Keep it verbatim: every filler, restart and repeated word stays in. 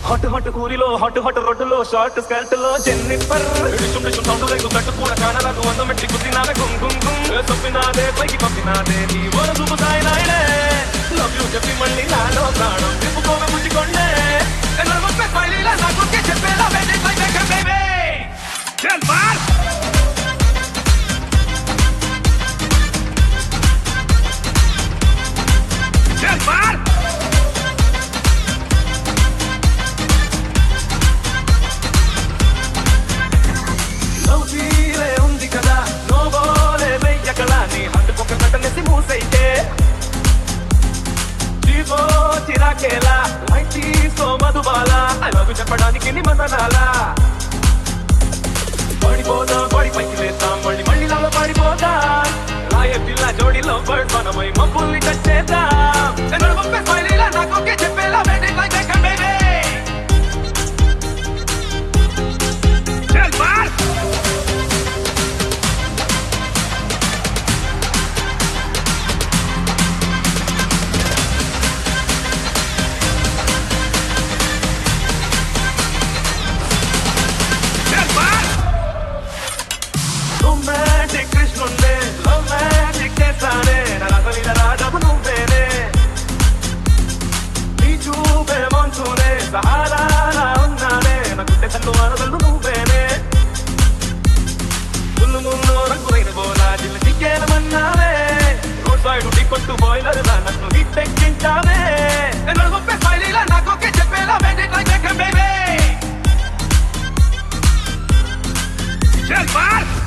hot hot కూరిలో hot hot రొడ్డులో short skirt లో జెన్నిఫర్ డిషుం డిషుం సౌండ్ లైక్ కట్టు కూడా కానరాదు వంద మెట్టి కుట్టినావే గుం గుం గుం సొప్పినాదే పైకి పంపినాదే నీ ఓర చూపు సాయినాయిడే లవ్ యూ చెప్పి మళ్ళీ నాలో ప్రాణం తిప్పుకోవే ముచ్చికొండే ఎన్నొప్పే పైలీలా నాకు చెప్పేలా బేబీ బేబీ బేబీ చల్ బార్ చల్ బార్ చిరాకేలా లైట్ తీసుకో మధుబాల ఐ లవ్ యు చెప్పడానికి నీ మదనాలా పడిపోదా పడి పైకి లేద్దాం మళ్ళీ మళ్ళీ లాగా పడిపోదా రాయ పిల్ల జోడిలో బర్డ్ మనమై మబ్బుల్ని టచ్ చేద్దాం ఎన్నో పంపే స్మైలీలా నాకు ఓకే చెప్పేలా బేబీ లైక్ దట్ బేబీ చల్ బార్ రొమాంటిక్ కృష్ణుండే రొమాంటిక్ చేస్తానే నా రాసలీల రాజపు నువ్వేనే నీ చూపే మోన్సూనే సహారాలా ఉన్నానే నా గుండె తల్లు అనదల్లు నువ్వేనే ముళ్ళు ముళ్ళు రంగులైన బోలా జిల్ల చిక్కేనమన్నావే రోడ్ సైడ్ టీ కొట్టు బాయిలర్ లా నన్ను హిట్టెక్కించావే ఎన్నో గొప్ప స్మైలీలా నాకు ఓకే చెప్పేలా బేబీ లైక్ దట్ బేబీ చల్ బార్